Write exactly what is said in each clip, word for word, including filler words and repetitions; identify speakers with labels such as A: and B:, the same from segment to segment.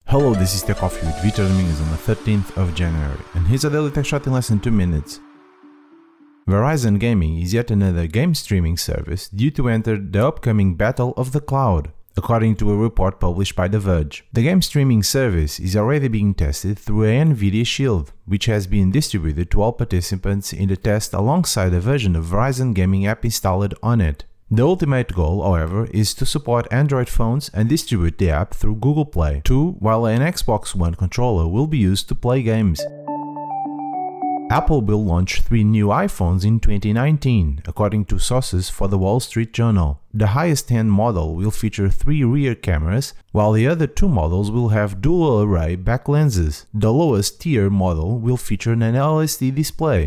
A: Hello, this is Tech Coffee with Vitor Dominguez on the thirteenth of January, and here's a daily tech shot in less than two minutes. Verizon Gaming is yet another game streaming service due to enter the upcoming Battle of the Cloud, according to a report published by The Verge. The game streaming service is already being tested through a NVIDIA Shield, which has been distributed to all participants in the test alongside a version of Verizon Gaming app installed on it. The ultimate goal, however, is to support Android phones and distribute the app through Google Play too, while an Xbox One controller will be used to play games. Apple will launch three new iPhones in twenty nineteen, according to sources for the Wall Street Journal. The highest-end model will feature three rear cameras, while the other two models will have dual-array back lenses. The lowest-tier model will feature an L S D display.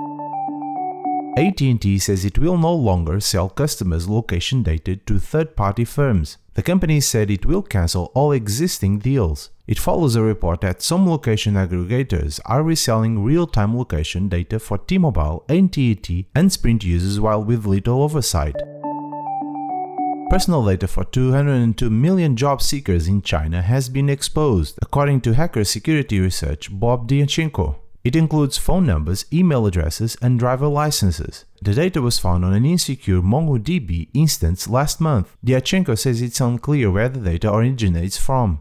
A: A T and T says it will no longer sell customers' location data to third-party firms. The company said it will cancel all existing deals. It follows a report that some location aggregators are reselling real-time location data for T-Mobile, A T and T, and Sprint users while with little oversight. Personal data for two hundred two million job seekers in China has been exposed, according to hacker security research Bob Diachenko. It includes phone numbers, email addresses, and driver licenses. The data was found on an insecure MongoDB instance last month. Diachenko says it's unclear where the data originates from.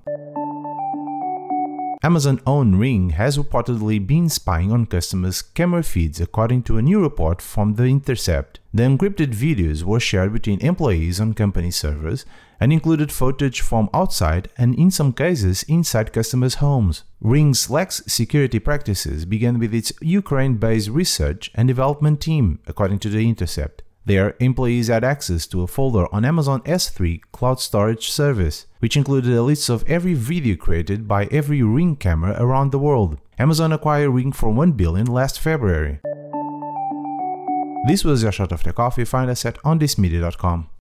A: Amazon-owned Ring has reportedly been spying on customers' camera feeds, according to a new report from The Intercept. The encrypted videos were shared between employees on company servers and included footage from outside and, in some cases, inside customers' homes. Ring's lax security practices began with its Ukraine-based research and development team, according to The Intercept. There, employees had access to a folder on Amazon S three cloud storage service, which included a list of every video created by every Ring camera around the world. Amazon acquired Ring for one billion dollars last February. This was your shot of Tech Coffee. Find us at on this media dot com.